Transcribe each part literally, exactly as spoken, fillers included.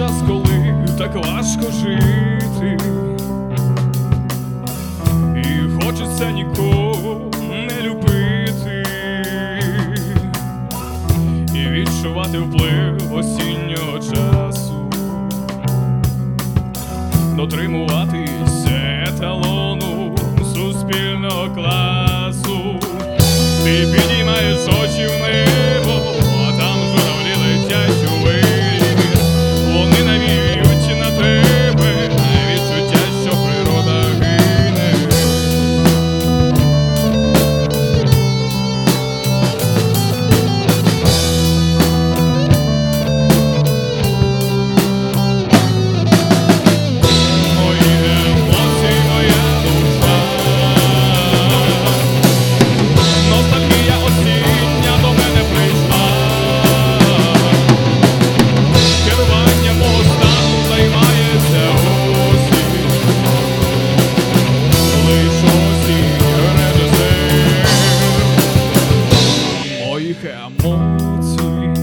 час, коли так важко жити, і хочеться нікого не любити, і відчувати вплив осіннього часу, дотримуватись еталону суспільного класу. Ти підіймаєш очі в небо, а там журавлі летять у вир. Вони навіють на тебе відчуття, що природа гине. Мої емоції, моя душа, ностальгія осіння до мене прийшла. Керуванням мого стану займається осінь, лиш осінь режисер моїх емоцій.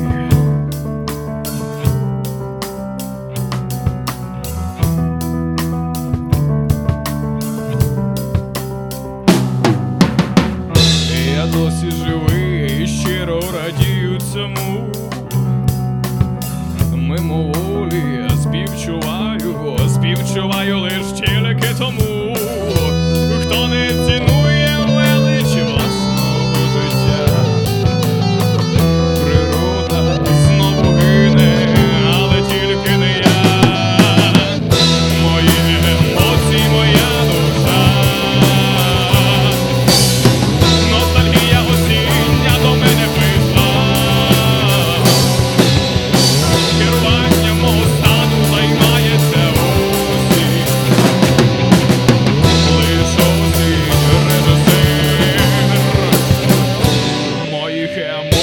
Я досі живий і щиро радію цьому. Мимоволі співчуваю, співчуваю лиш тільки тому, хто не цінує велич власного життя. Природа знову гине, але тільки не я. Мої емоції, моя душа, ностальгія осіння до мене прийшла. Керуванням мого стану займається осінь, лиш осінь режисер моїх емоцій.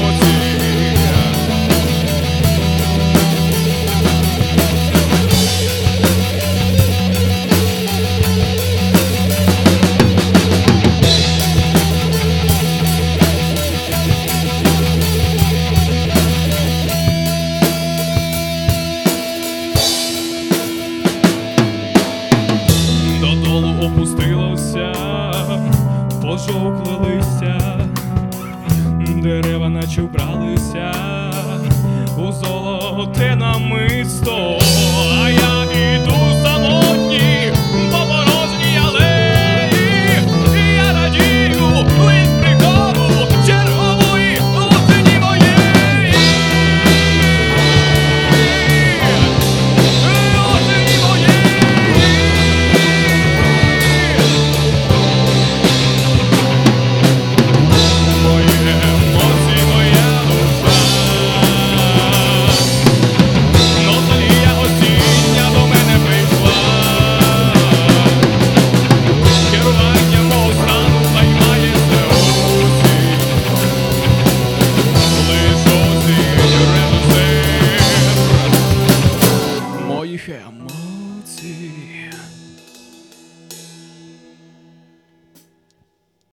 Додолу опустилося пожовкле листя, дерева наче вбралися у золоте намисто, а я іду самотній по порожній алеї, і я радію лиш приходу чергової осені моєї. Осені моєї. Мої емоції, моя душа, ностальгія осіння до мене прийшла. Керуванням мого стану займається осінь, лиш осінь режисер моїх емоцій.